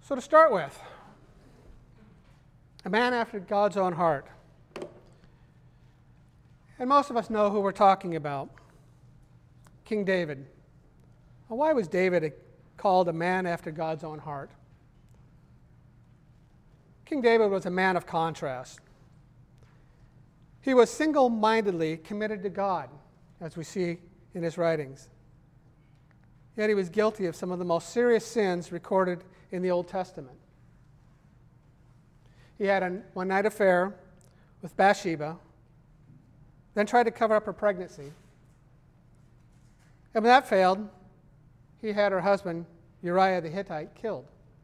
So to start with, a man after God's own heart. And most of us know who we're talking about, King David. Well, why was David called a man after God's own heart? King David was a man of contrast. He was single-mindedly committed to God, as we see in his writings. Yet he was guilty of some of the most serious sins recorded in the Old Testament. He had a one-night affair with Bathsheba, then tried to cover up her pregnancy. And when that failed, he had her husband, Uriah the Hittite, killed.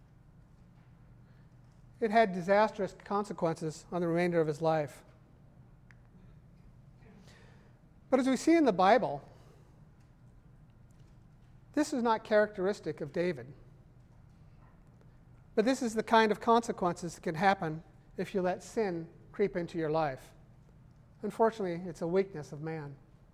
It had disastrous consequences on the remainder of his life. But as we see in the Bible, this is not characteristic of David. But this is the kind of consequences that can happen if you let sin creep into your life. Unfortunately, it's a weakness of man.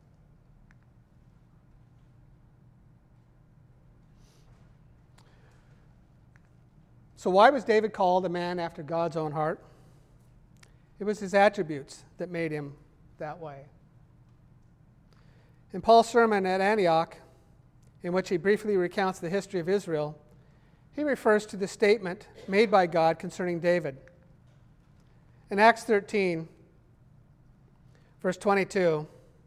So why was David called a man after God's own heart? It was his attributes that made him that way. In Paul's sermon at Antioch, in which he briefly recounts the history of Israel, he refers to the statement made by God concerning David. In Acts 13, verse 22,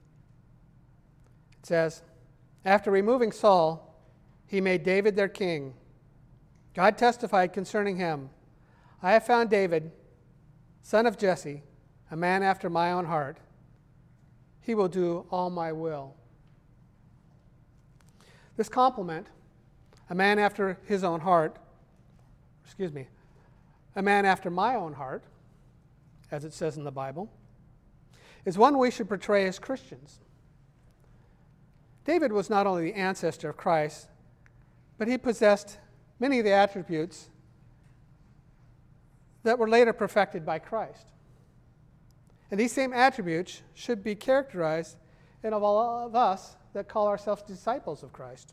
it says, "After removing Saul, he made David their king. God testified concerning him, 'I have found David, son of Jesse, a man after my own heart. He will do all my will.'" This compliment, a man after his own heart, a man after my own heart, as it says in the Bible, is one we should portray as Christians. David was not only the ancestor of Christ, but he possessed many of the attributes that were later perfected by Christ. And these same attributes should be characterized in all of us that call ourselves disciples of Christ.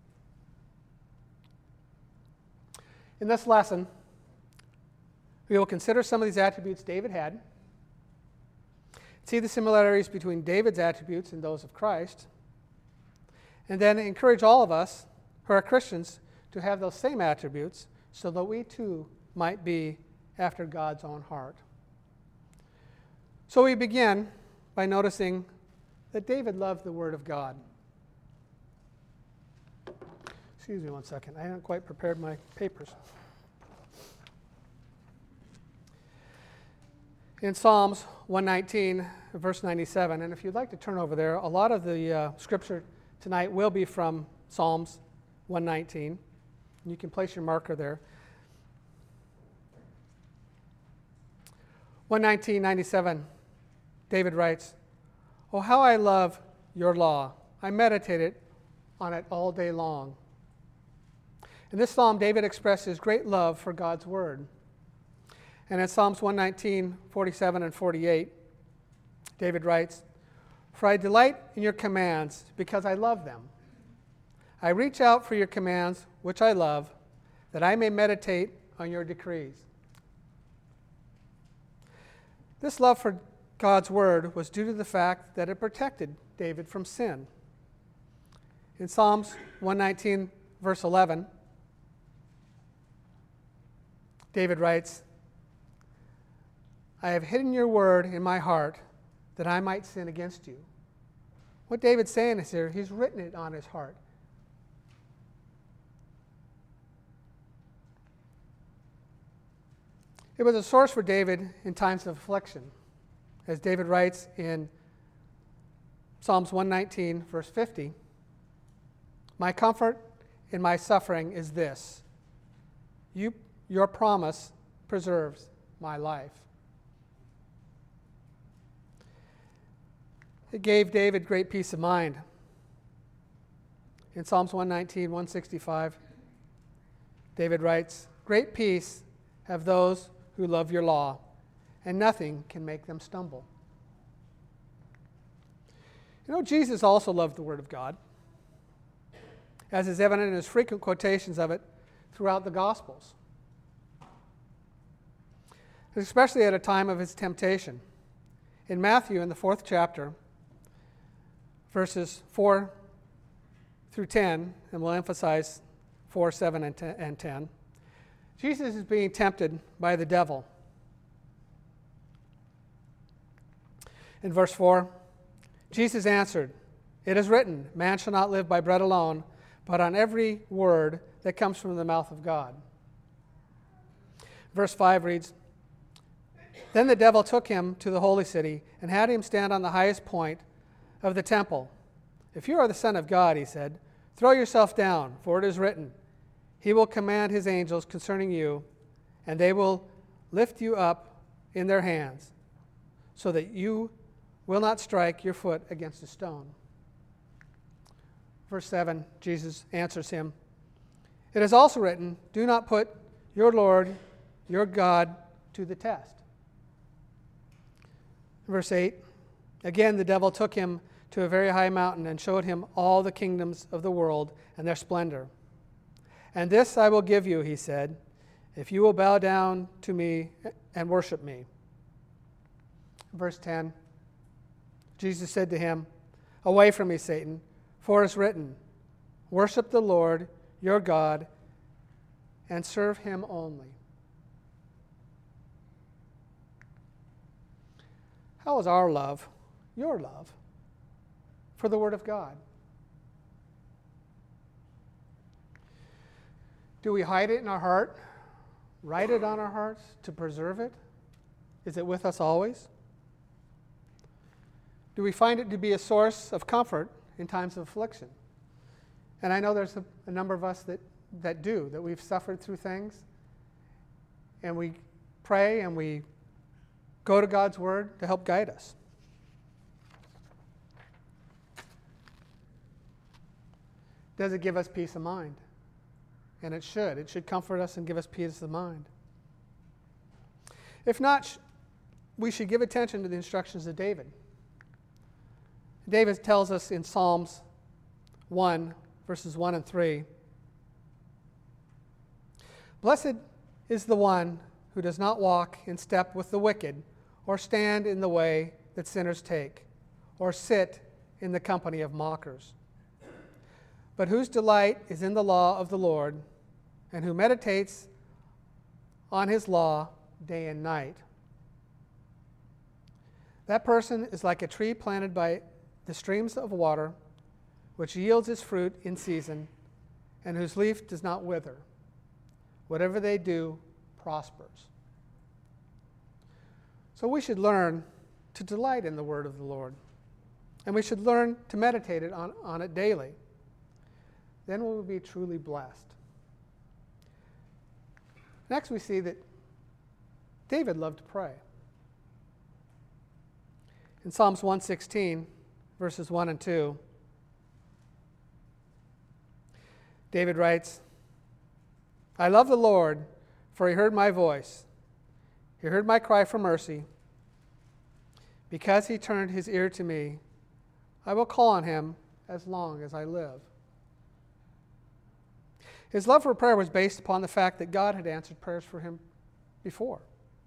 In this lesson, we will consider some of these attributes David had, see the similarities between David's attributes and those of Christ, and then encourage all of us who are Christians to have those same attributes so that we too might be after God's own heart. So we begin by noticing that David loved the Word of God. Excuse me one second. I haven't quite prepared my papers. In Psalms 119, verse 97, and if you'd like to turn over there, a lot of the scripture tonight will be from Psalms 119. You can place your marker there. 119:97, David writes, "Oh, how I love your law. I meditated on it all day long." In this psalm, David expressed his great love for God's word. And in Psalms 119:47 and 48, David writes, "For I delight in your commands because I love them. I reach out for your commands, which I love, that I may meditate on your decrees." This love for God's word was due to the fact that it protected David from sin. In Psalms 119, verse 11, David writes, "I have hidden your word in my heart that I might sin against you." What David's saying is here, he's written it on his heart. It was a source for David in times of affliction. As David writes in Psalms 119, verse 50, "My comfort in my suffering is this: your promise preserves my life." It gave David great peace of mind. In Psalms 119, 165, David writes, "Great peace have those who love your law, and nothing can make them stumble." You know, Jesus also loved the Word of God, as is evident in his frequent quotations of it throughout the Gospels. especially at a time of his temptation. In Matthew, in the 4th chapter, verses 4 through 10, and we'll emphasize 4, 7, and 10, Jesus is being tempted by the devil. In verse 4, Jesus answered, "It is written, man shall not live by bread alone, but on every word that comes from the mouth of God." Verse 5 reads, "Then the devil took him to the holy city and had him stand on the highest point of the temple. 'If you are the Son of God,' he said, 'throw yourself down, for it is written, He will command His angels concerning you, and they will lift you up in their hands, so that you will not strike your foot against a stone.'" Verse 7, Jesus answers him, "It is also written, 'Do not put your Lord, your God, to the test.'" Verse 8, "Again the devil took him to a very high mountain and showed him all the kingdoms of the world and their splendor. 'And this I will give you,' he said, 'if you will bow down to me and worship me.'" Verse 10, Jesus said to him, "Away from me, Satan, for it is written, Worship the Lord your God and serve Him only." How is our love, your love, for the Word of God? Do we hide it in our heart, write it on our hearts to preserve it? Is it with us always? Do we find it to be a source of comfort in times of affliction? And I know there's a number of us that do, that we've suffered through things, and we pray and we go to God's Word to help guide us. Does it give us peace of mind? And it should. It should comfort us and give us peace of mind. If not, we should give attention to the instructions of David. David tells us in Psalms 1, verses 1 and 3, "Blessed is the one who does not walk in step with the wicked, or stand in the way that sinners take, or sit in the company of mockers, but whose delight is in the law of the Lord, and who meditates on His law day and night. That person is like a tree planted by the streams of water, which yields its fruit in season, and whose leaf does not wither. Whatever they do prospers." So we should learn to delight in the word of the Lord, and we should learn to meditate on it daily. Then we will be truly blessed. Next, we see that David loved to pray. In Psalms 116, verses 1 and 2, David writes, "I love the Lord, for He heard my voice. He heard my cry for mercy. Because He turned His ear to me, I will call on Him as long as I live." His love for prayer was based upon the fact that God had answered prayers for him before.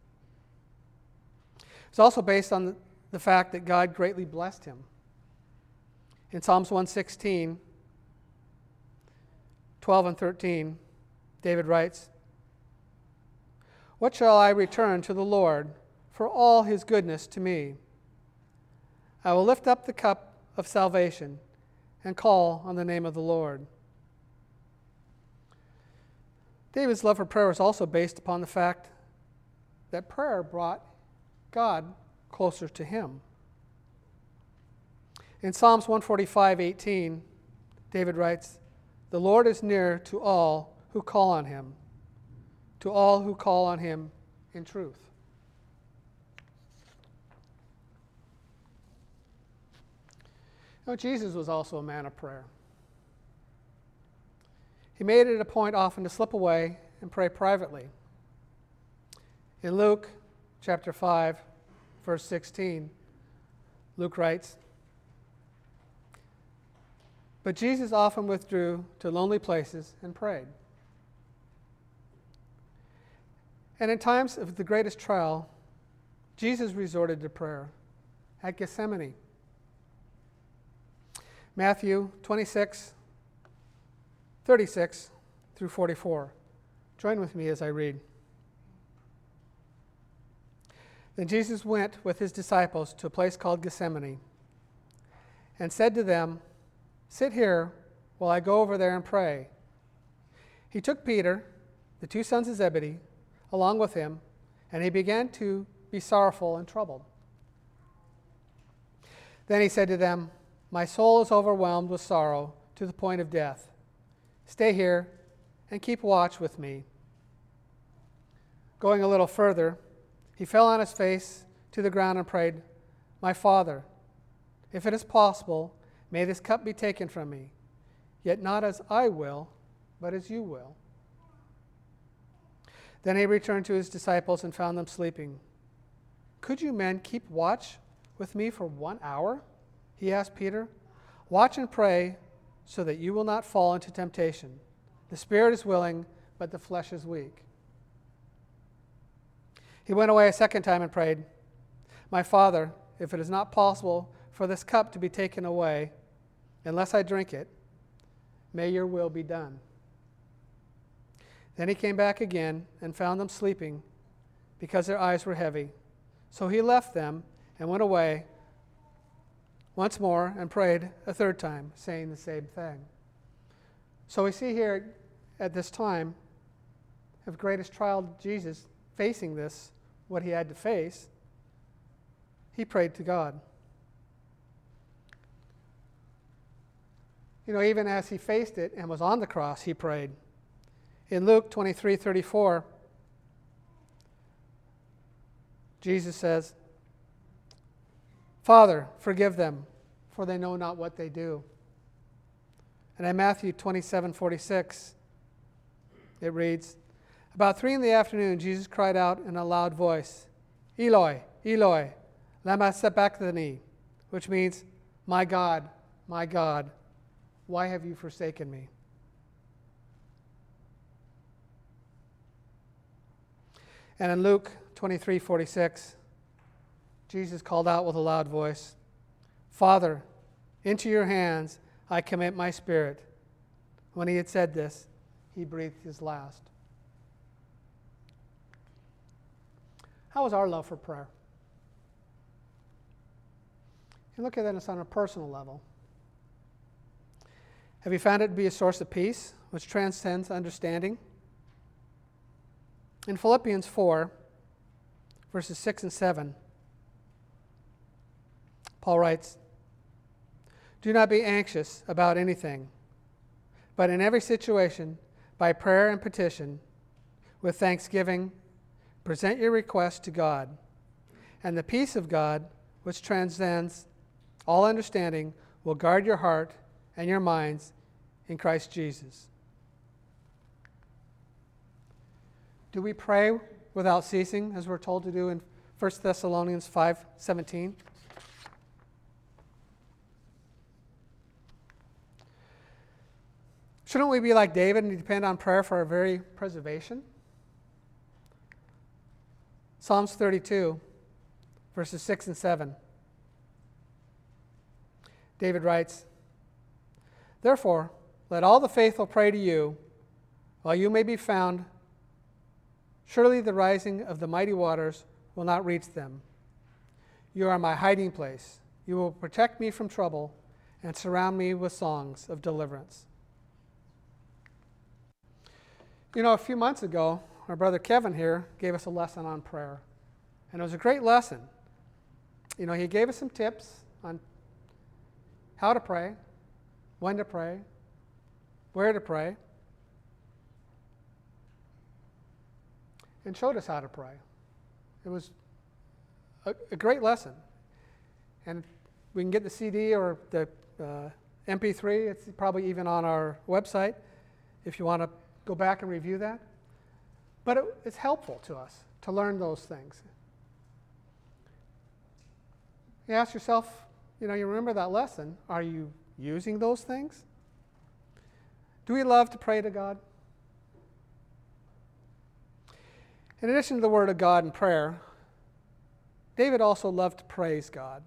It's also based on the fact that God greatly blessed him. In Psalms 116, 12 and 13, David writes, "What shall I return to the Lord for all His goodness to me? I will lift up the cup of salvation and call on the name of the Lord." David's love for prayer was also based upon the fact that prayer brought God closer to him. In Psalms 145:18, David writes, "The Lord is near to all who call on Him, to all who call on Him in truth." Now, Jesus was also a man of prayer. He made it a point often to slip away and pray privately. In Luke chapter 5, verse 16, Luke writes, "But Jesus often withdrew to lonely places and prayed." And in times of the greatest trial, Jesus resorted to prayer at Gethsemane. Matthew 26, 36 through 44. Join with me as I read. Then Jesus went with his disciples to a place called Gethsemane and said to them, "Sit here while I go over there and pray." He took Peter, the two sons of Zebedee, along with him, and he began to be sorrowful and troubled. Then he said to them, "My soul is overwhelmed with sorrow to the point of death. Stay here and keep watch with me." Going a little further, he fell on his face to the ground and prayed, "My Father, if it is possible, may this cup be taken from me, yet not as I will, but as you will." Then he returned to his disciples and found them sleeping. "Could you men keep watch with me for 1 hour?" he asked Peter. "Watch and pray so that you will not fall into temptation. The spirit is willing, but the flesh is weak." He went away a second time and prayed, "My Father, if it is not possible for this cup to be taken away, unless I drink it, may your will be done." Then he came back again and found them sleeping because their eyes were heavy. So he left them and went away once more and prayed a third time, saying the same thing. So we see here at this time of greatest trial, Jesus facing this, what he had to face, he prayed to God. You know, even as he faced it and was on the cross, he prayed. In Luke 23:34, Jesus says, "Father, forgive them, for they know not what they do." And in Matthew 27:46, it reads, "About 3 p.m, Jesus cried out in a loud voice, 'Eloi, Eloi, lama sabachthani,' which means, my God, why have you forsaken me?" And in Luke 23:46, Jesus called out with a loud voice, "Father, into your hands I commit my spirit." When he had said this, he breathed his last. How is our love for prayer? You look at this on a personal level. Have you found it to be a source of peace, which transcends understanding? In Philippians 4, verses 6 and 7, Paul writes, "Do not be anxious about anything, but in every situation, by prayer and petition, with thanksgiving, present your requests to God, and the peace of God, which transcends all understanding, will guard your heart and your minds in Christ Jesus." Do we pray without ceasing, as we're told to do in 1 Thessalonians 5:17? Shouldn't we be like David and depend on prayer for our very preservation? Psalms 32, verses 6 and 7. David writes, "Therefore, let all the faithful pray to you, while you may be found. Surely the rising of the mighty waters will not reach them. You are my hiding place. You will protect me from trouble and surround me with songs of deliverance." You know, a few months ago, our brother Kevin here gave us a lesson on prayer. And it was a great lesson. You know, he gave us some tips on how to pray, when to pray, where to pray, and showed us how to pray. It was a great lesson. And we can get the CD or the MP3. It's probably even on our website if you want to go back and review that. But it's helpful to us to learn those things. You ask yourself, you remember that lesson. Are you using those things? Do we love to pray to God? In addition to the Word of God and prayer, David also loved to praise God.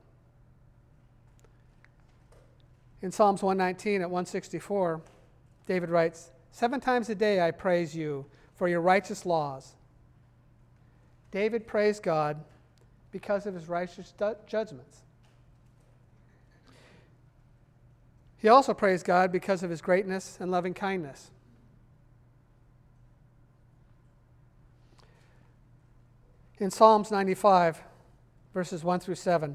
In Psalms 119 at 164, David writes, 7 times a day I praise you for your righteous laws. David praised God because of his righteous judgments. He also praised God because of his greatness and loving kindness. In Psalms 95, verses 1 through 7,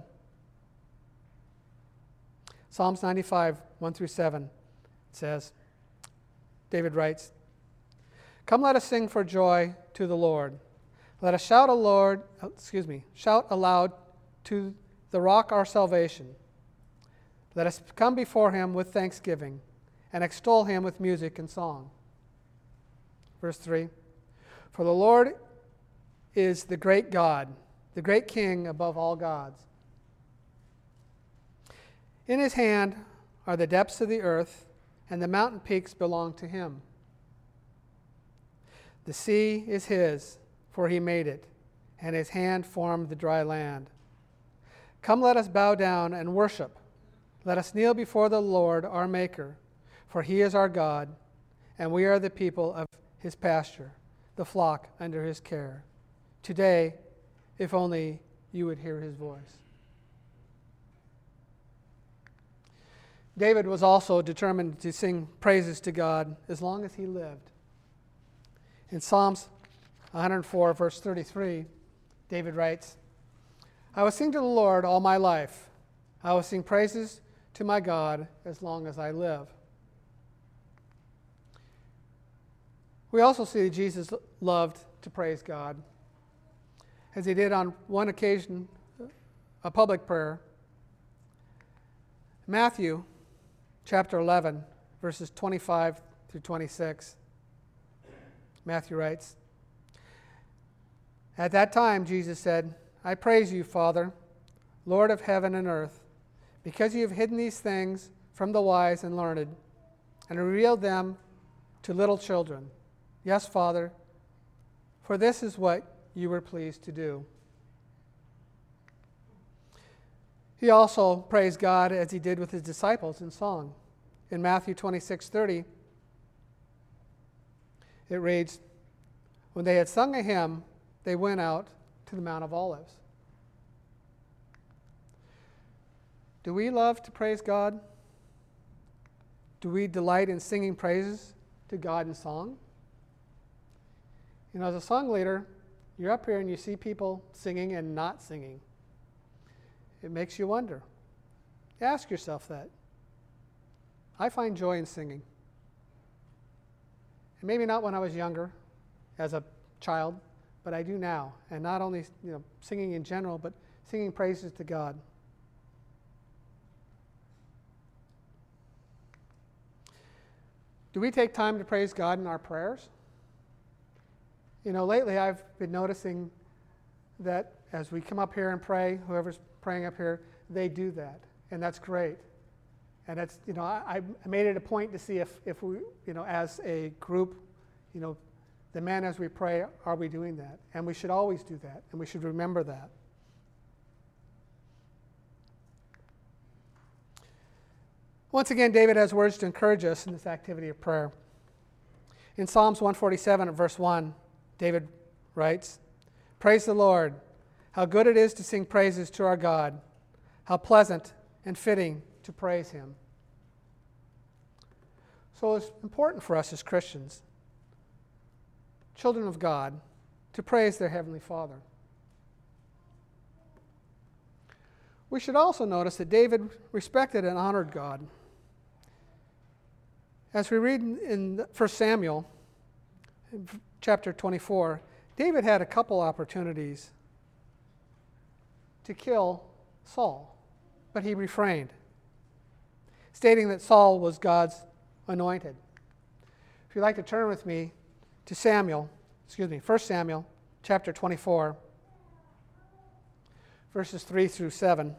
Psalms 95, 1 through 7, it says, David writes, "Come, let us sing for joy to the Lord. Let us shout aloud to the rock our salvation. Let us come before him with thanksgiving and extol him with music and song." Verse 3, "For the Lord is the great God, the great King above all gods. In his hand are the depths of the earth, and the mountain peaks belong to him. The sea is his, for he made it, and his hand formed the dry land. Come, let us bow down and worship. Let us kneel before the Lord our Maker, for he is our God, and we are the people of his pasture, the flock under his care. Today, if only you would hear his voice." David was also determined to sing praises to God as long as he lived. In Psalms 104, verse 33, David writes, "I will sing to the Lord all my life. I will sing praises to my God as long as I live." We also see Jesus loved to praise God, as he did on one occasion, a public prayer. Matthew chapter 11, verses 25 through 26. Matthew writes, "At that time Jesus said, 'I praise you, Father, Lord of heaven and earth, because you have hidden these things from the wise and learned, and revealed them to little children. Yes, Father, for this is what you were pleased to do.'" He also praised God as he did with his disciples in song. In Matthew 26:30, it reads, "When they had sung a hymn, they went out to the Mount of Olives." Do we love to praise God? Do we delight in singing praises to God in song? You know, as a song leader, you're up here and you see people singing and not singing. It makes you wonder. Ask yourself that. I find joy in singing. And maybe not when I was younger, as a child, but I do now. And not only singing in general, but singing praises to God. Do we take time to praise God in our prayers? Lately I've been noticing that as we come up here and pray, whoever's praying up here, they do that, and that's great. And that's, I made it a point to see if we, as a group, the men as we pray, are we doing that? And we should always do that, and we should remember that. Once again, David has words to encourage us in this activity of prayer. In Psalms 147 at verse 1, David writes, "Praise the Lord. How good it is to sing praises to our God. How pleasant and fitting to praise him." So it's important for us as Christians, children of God, to praise their Heavenly Father. We should also notice that David respected and honored God. As we read in 1 Samuel, in chapter 24, David had a couple opportunities to kill Saul, but he refrained, stating that Saul was God's anointed. If you'd like to turn with me to 1 Samuel chapter 24, verses 3 through 7.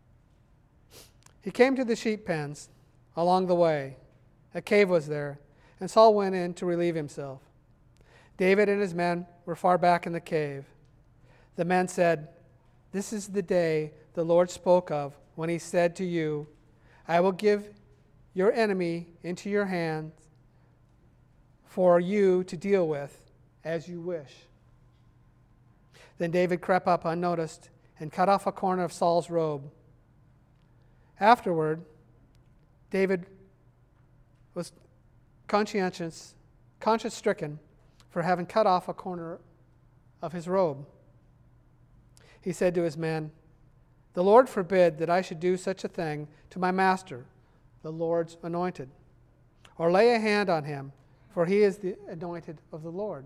He came to the sheep pens along the way. A cave was there, and Saul went in to relieve himself. David and his men were far back in the cave. The men said, "This is the day the Lord spoke of when he said to you, 'I will give your enemy into your hands for you to deal with as you wish.'" Then David crept up unnoticed and cut off a corner of Saul's robe. Afterward, David was conscience-stricken for having cut off a corner of his robe. He said to his men, "The Lord forbid that I should do such a thing to my master, the Lord's anointed, or lay a hand on him, for he is the anointed of the Lord."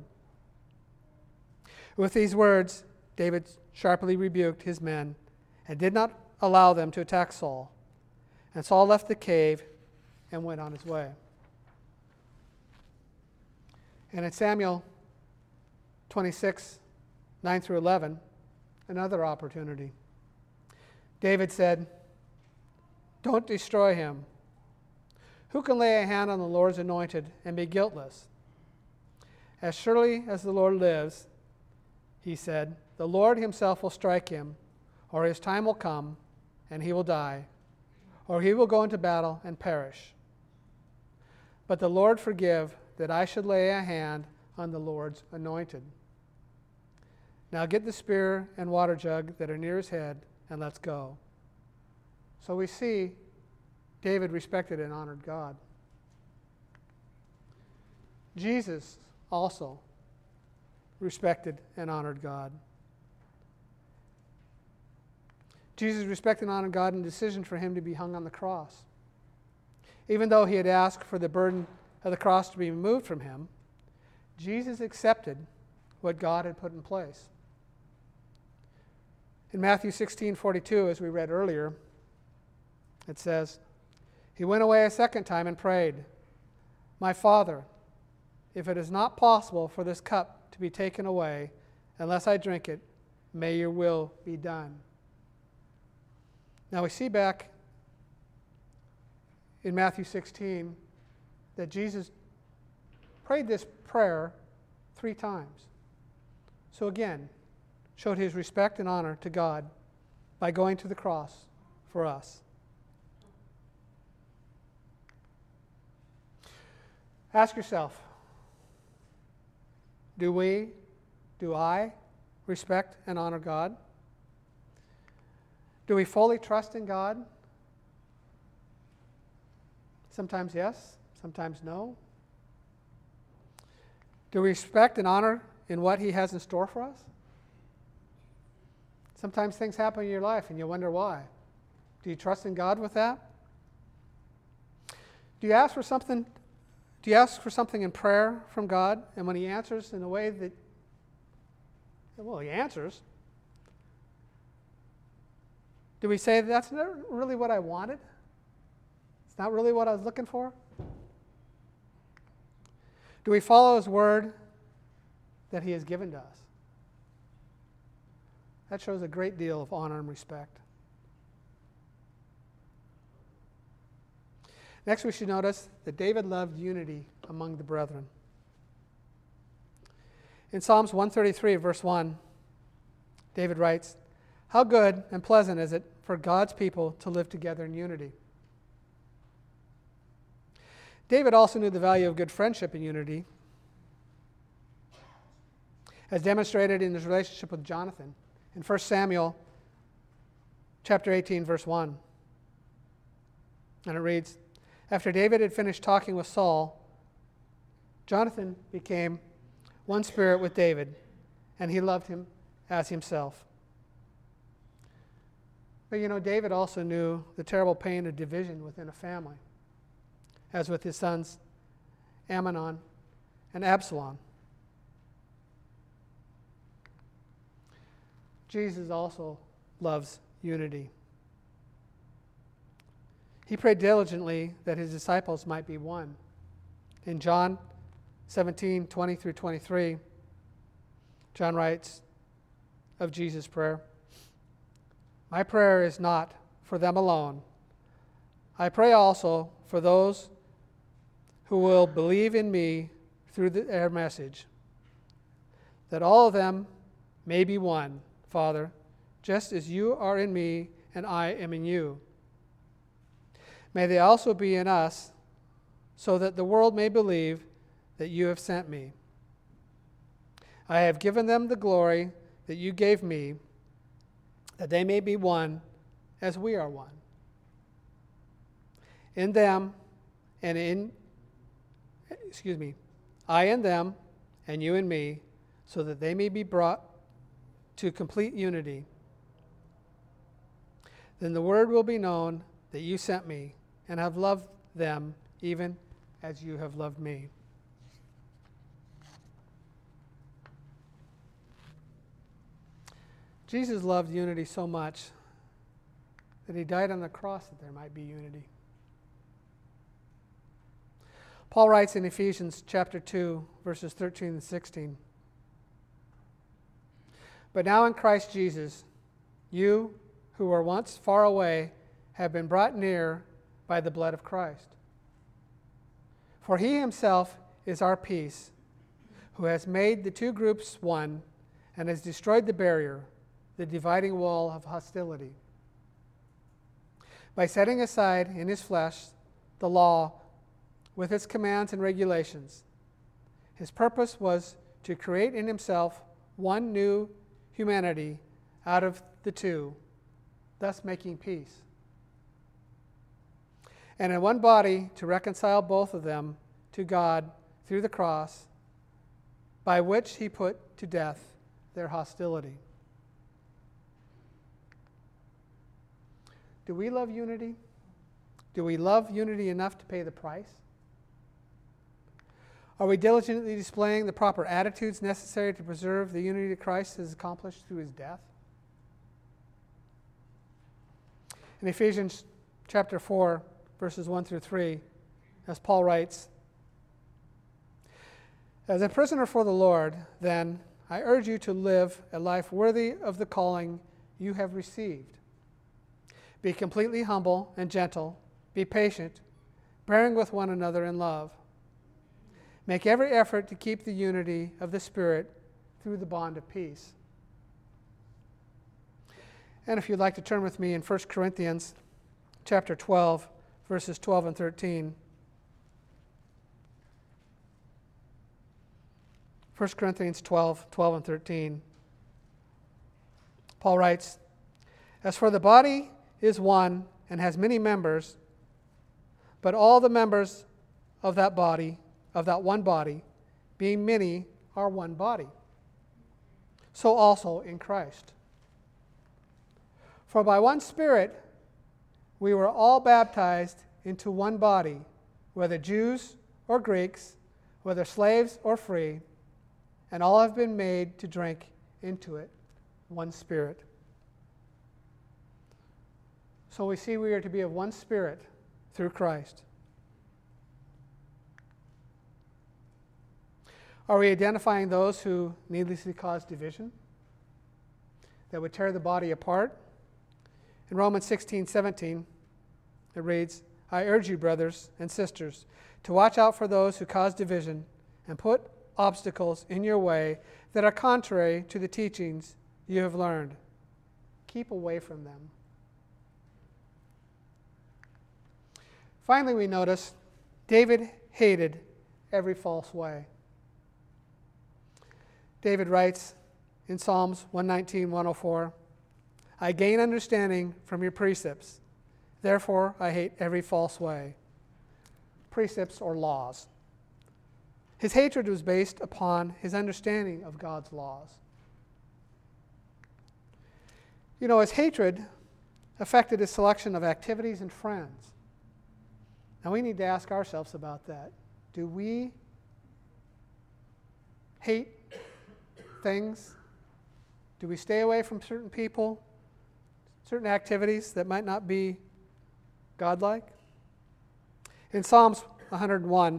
With these words, David sharply rebuked his men and did not allow them to attack Saul. And Saul left the cave and went on his way. And in Samuel 26, 9 through 11, another opportunity. David said, "Don't destroy him. Who can lay a hand on the Lord's anointed and be guiltless? As surely as the Lord lives," he said, "the Lord himself will strike him, or his time will come, and he will die, or he will go into battle and perish. But the Lord forgive that I should lay a hand on the Lord's anointed. Now get the spear and water jug that are near his head, and let's go." So we see David respected and honored God. Jesus also respected and honored God. Jesus respected and honored God in the decision for him to be hung on the cross. Even though he had asked for the burden of the cross to be removed from him, Jesus accepted what God had put in place. In Matthew 16:42, as we read earlier, it says, "He went away a second time and prayed, 'My Father, if it is not possible for this cup to be taken away unless I drink it, may your will be done.'" Now we see back in Matthew 16 that Jesus prayed this prayer 3 times. So again, showed his respect and honor to God by going to the cross for us. Ask yourself, do I respect and honor God? Do we fully trust in God? Sometimes yes, sometimes no. Do we respect and honor in what he has in store for us? Sometimes things happen in your life and you wonder why. Do you trust in God with that? Do you ask for something in prayer from God, and when he answers in a way that, well, he answers, do we say, "That's not really what I wanted? It's not really what I was looking for"? Do we follow his word that he has given to us? That shows a great deal of honor and respect. Next, we should notice that David loved unity among the brethren. In Psalms 133, verse 1, David writes, "How good and pleasant is it for God's people to live together in unity." David also knew the value of good friendship and unity, as demonstrated in his relationship with Jonathan in 1 Samuel chapter 18, verse 1. And it reads, "After David had finished talking with Saul, Jonathan became one spirit with David, and he loved him as himself." But David also knew the terrible pain of division within a family, as with his sons Amnon and Absalom. Jesus also loves unity. He prayed diligently that his disciples might be one. In John 17, 20 through 23, John writes of Jesus' prayer, "My prayer is not for them alone. I pray also for those who will believe in me through their message, that all of them may be one, Father, just as you are in me and I am in you. May they also be in us, so that the world may believe that you have sent me. I have given them the glory that you gave me, that they may be one as we are one. In them and I in them and you in me, so that they may be brought to complete unity. Then the word will be known that you sent me and have loved them even as you have loved me. Jesus loved unity so much that he died on the cross that there might be unity. Paul writes in Ephesians chapter 2, verses 13 and 16, "But now in Christ Jesus, you who were once far away have been brought near by the blood of Christ. For he himself is our peace, who has made the two groups one and has destroyed the barrier, the dividing wall of hostility, by setting aside in his flesh the law with its commands and regulations. His purpose was to create in himself one new humanity out of the two, thus making peace. And in one body to reconcile both of them to God through the cross, by which he put to death their hostility." Do we love unity? Do we love unity enough to pay the price? Are we diligently displaying the proper attitudes necessary to preserve the unity that Christ has accomplished through his death? In Ephesians chapter 4, verses 1 through 3, as Paul writes, "As a prisoner for the Lord, then, I urge you to live a life worthy of the calling you have received. Be completely humble and gentle. Be patient, bearing with one another in love. Make every effort to keep the unity of the Spirit through the bond of peace." And if you'd like to turn with me in 1 Corinthians chapter 12, verses 12 and 13. 1 Corinthians 12 and 13. Paul writes, "As for the body is one and has many members, but all the members of that one body, being many, are one body. So also in Christ. For by one Spirit we were all baptized into one body, whether Jews or Greeks, whether slaves or free, and all have been made to drink into it one Spirit." So we see we are to be of one Spirit through Christ. Are we identifying those who needlessly cause division, that would tear the body apart? In Romans 16:17, it reads, "I urge you, brothers and sisters, to watch out for those who cause division and put obstacles in your way that are contrary to the teachings you have learned. Keep away from them." Finally, we notice David hated every false way. David writes in Psalms 119, 104, "I gain understanding from your precepts. Therefore, I hate every false way." Precepts or laws. His hatred was based upon his understanding of God's laws. You know, his hatred affected his selection of activities and friends. Now we need to ask ourselves about that. Do we hate things? Do we stay away from certain people, certain activities that might not be godlike? In Psalms 101,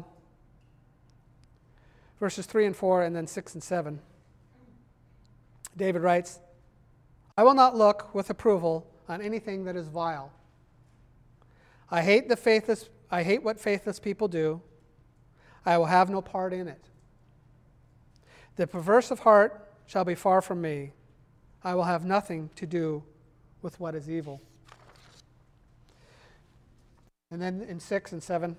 verses 3 and 4, and then 6 and 7, David writes, "I will not look with approval on anything that is vile. I hate what faithless people do. I will have no part in it. The perverse of heart shall be far from me. I will have nothing to do with what is evil. And then in 6 and 7,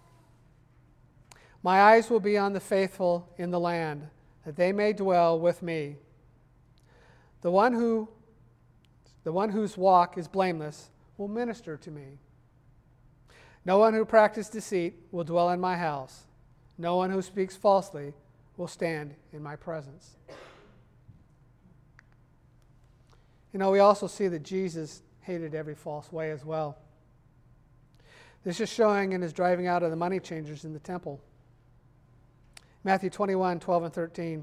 my eyes will be on the faithful in the land, that they may dwell with me. The one whose walk is blameless will minister to me. No one who practices deceit will dwell in my house. No one who speaks falsely will stand in my presence. We also see that Jesus hated every false way as well. This is showing in his driving out of the money changers in the temple. Matthew 21, 12 and 13.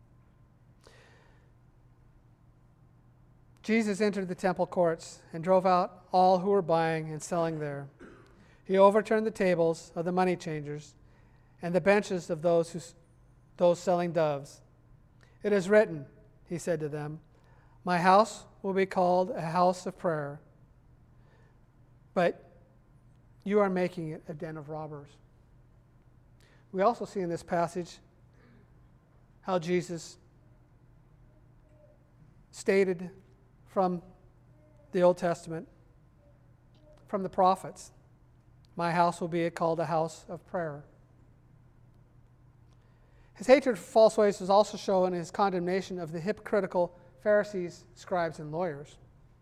Jesus entered the temple courts and drove out all who were buying and selling there. He overturned the tables of the money changers and the benches of those selling doves. It is written, he said to them, my house will be called a house of prayer, but you are making it a den of robbers. We also see in this passage how Jesus stated from the Old Testament, from the prophets, my house will be called a house of prayer. His hatred for false ways was also shown in his condemnation of the hypocritical Pharisees, scribes, and lawyers.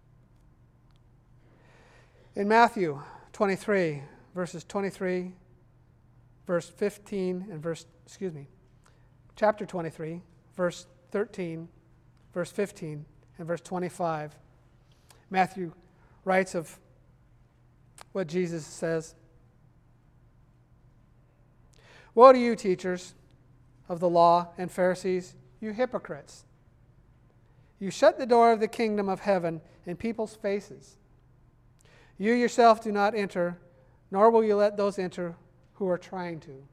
In Matthew 23, verses 23, verse 15, and chapter 23, verse 13, verse 15, and verse 25, Matthew writes of what Jesus says. Woe to you, teachers of the law and Pharisees, you hypocrites! You shut the door of the kingdom of heaven in people's faces. You yourself do not enter, nor will you let those enter who are trying to.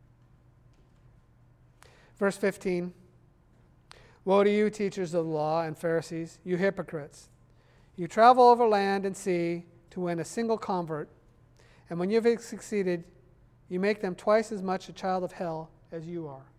Verse 15, woe to you, teachers of the law and Pharisees, you hypocrites! You travel over land and sea to win a single convert, and when you have succeeded, you make them twice as much a child of hell as you are.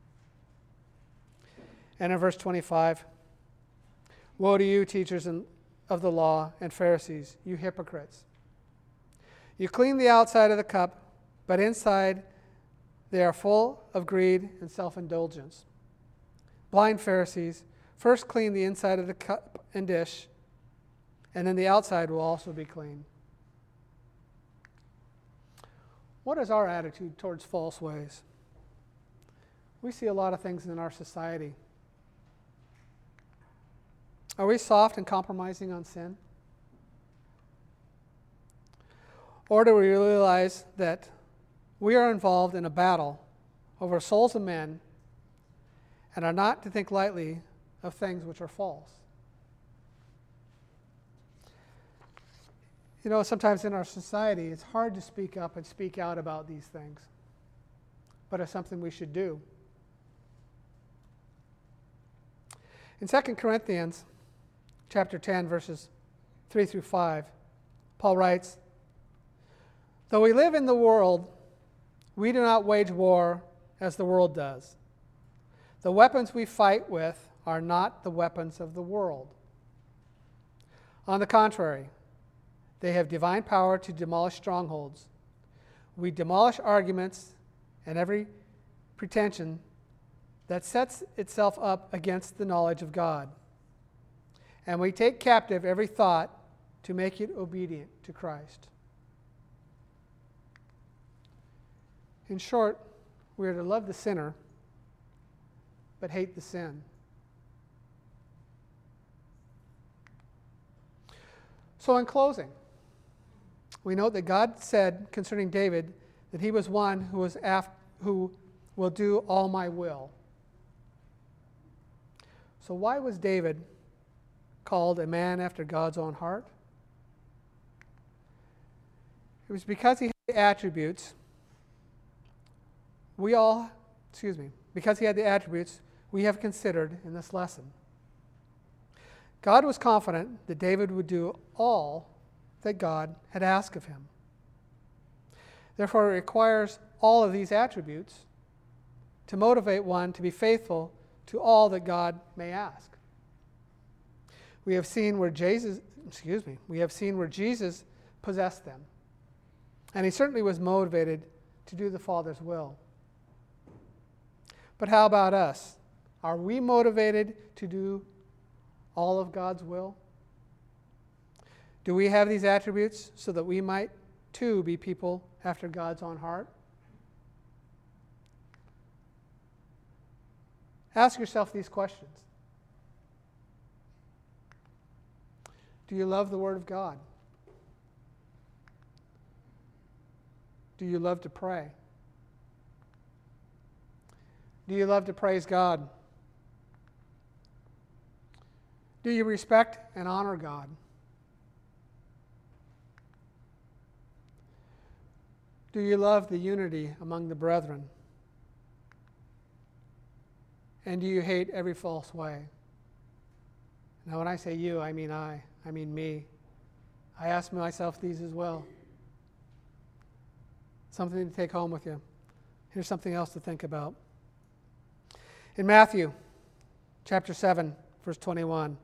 And in verse 25, woe to you, teachers of the law and Pharisees, you hypocrites! You clean the outside of the cup, but inside they are full of greed and self-indulgence. Blind Pharisees, first clean the inside of the cup and dish, and then the outside will also be clean. What is our attitude towards false ways? We see a lot of things in our society. Are we soft and compromising on sin? Or do we realize that we are involved in a battle over souls of men and are not to think lightly of things which are false? Sometimes in our society, it's hard to speak up and speak out about these things, but it's something we should do. In 2 Corinthians chapter 10, verses 3 through 5, Paul writes, though we live in the world, we do not wage war as the world does. The weapons we fight with are not the weapons of the world. On the contrary, they have divine power to demolish strongholds. We demolish arguments and every pretension that sets itself up against the knowledge of God. And we take captive every thought to make it obedient to Christ. In short, we are to love the sinner, but hate the sin. So in closing, we note that God said concerning David that he was one who will do all my will. So why was David called a man after God's own heart? It was because he had the attributes because he had the attributes we have considered in this lesson. God was confident that David would do all that God had asked of him. Therefore, it requires all of these attributes to motivate one to be faithful to all that God may ask. We have seen where Jesus possessed them. And he certainly was motivated to do the Father's will. But how about us? Are we motivated to do all of God's will? Do we have these attributes so that we might, too, be people after God's own heart? Ask yourself these questions. Do you love the Word of God? Do you love to pray? Do you love to praise God? Do you respect and honor God? Do you love the unity among the brethren? And do you hate every false way? Now, when I say you, I mean me. I ask myself these as well. Something to take home with you. Here's something else to think about. In Matthew chapter 7, verse 21,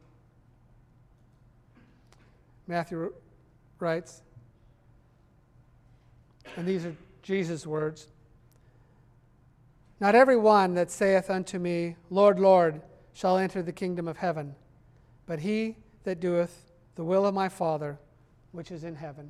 Matthew writes, and these are Jesus' words, "Not every one that saith unto me, Lord, Lord, shall enter the kingdom of heaven, but he that doeth the will of my Father which is in heaven."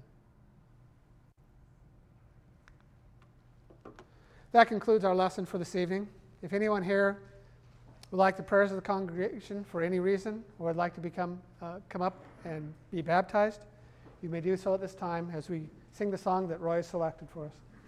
That concludes our lesson for this evening. If anyone here would like the prayers of the congregation for any reason, or would like to come up and be baptized, you may do so at this time as we sing the song that Roy has selected for us.